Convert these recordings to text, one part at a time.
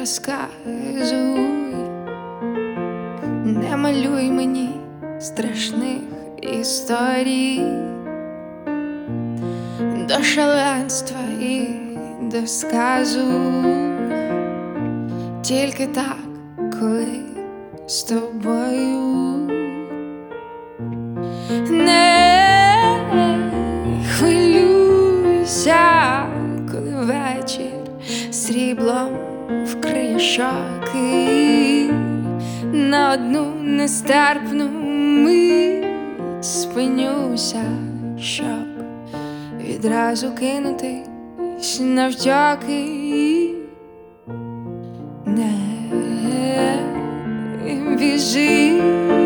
розказуй, не малюй мені страшних історій, до шаленства і до сказу. Тільки так, коли з тобою. Не хвилюйся, коли вечір сріблом вкриє щоки. На одну нестерпну мить спинюся, щоб відразу кинутись навтьоки. Не біжи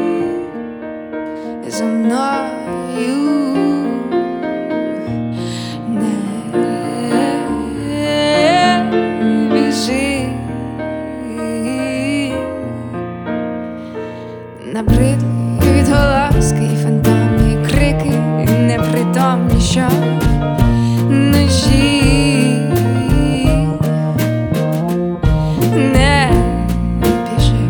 за мною, не біжи. Набридли відголоски і фантоми, і крики непритомні, що ножі. Не біжи.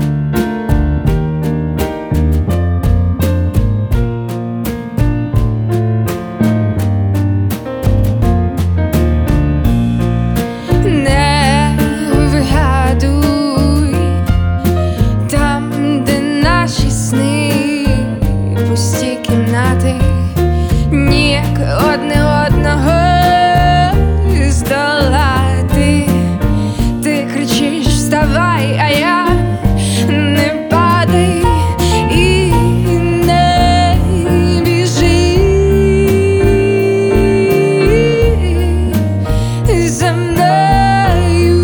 Не вигадуй там, де наші сни, пусті кімнати, ніяк одне одного здолати. Ти кричиш «Вставай», а я не падай і не біжи за мною,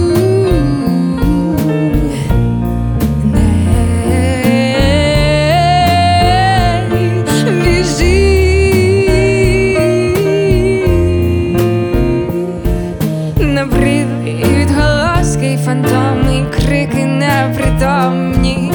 не біжи. Набридли відголоски і фантоми, і крики непритомні.